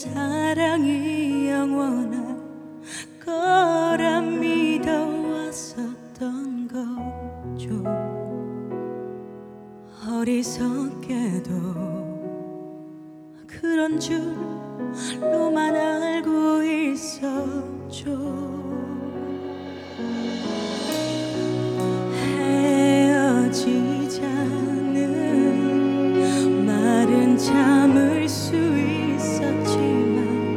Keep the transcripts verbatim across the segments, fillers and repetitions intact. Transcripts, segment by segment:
사랑이 영원할 거라 믿어왔었던 거죠. 어리석게도 그런 줄로만 알고 있었죠. 헤어지자는 말은 참을 수 있었지만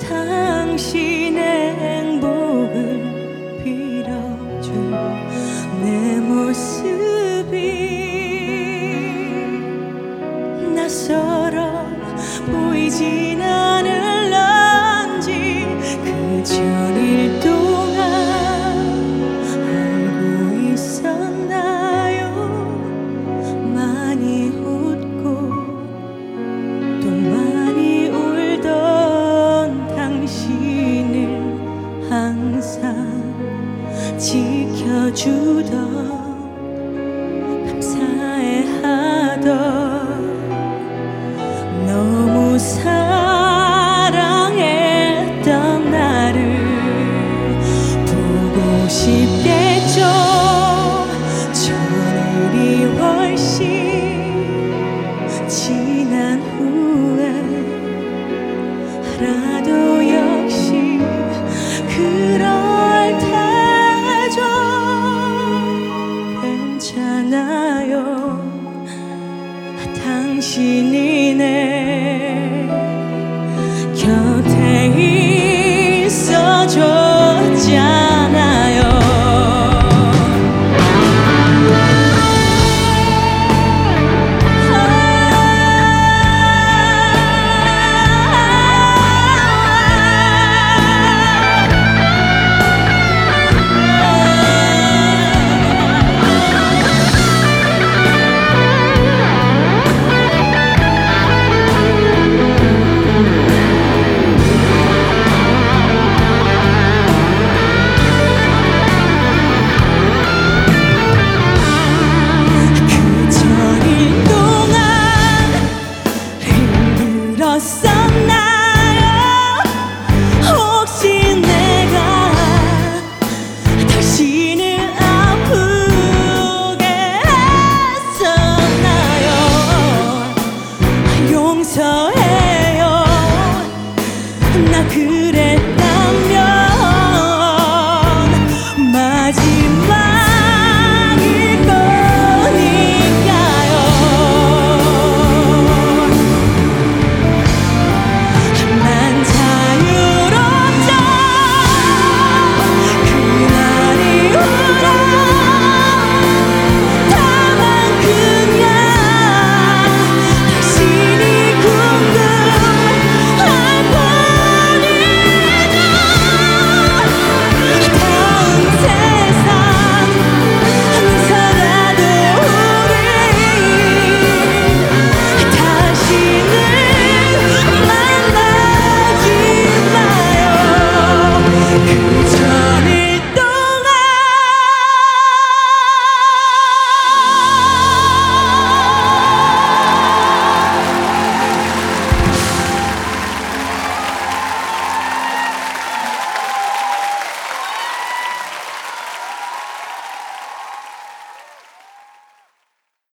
당신의 행복을 빌어준 내 모습이 낯설어 보이진 않을런지 그 전일 동안 알고 있었나요? 많이 웃고 또 많이 울던 당신을 항상 지켜주던 감사해하던 너무 사랑했던 나를 보고 싶겠죠. 저늘이 훨씬 지난 후에 알아도 역시 그럴 테죠. 괜찮아요. 당신이네.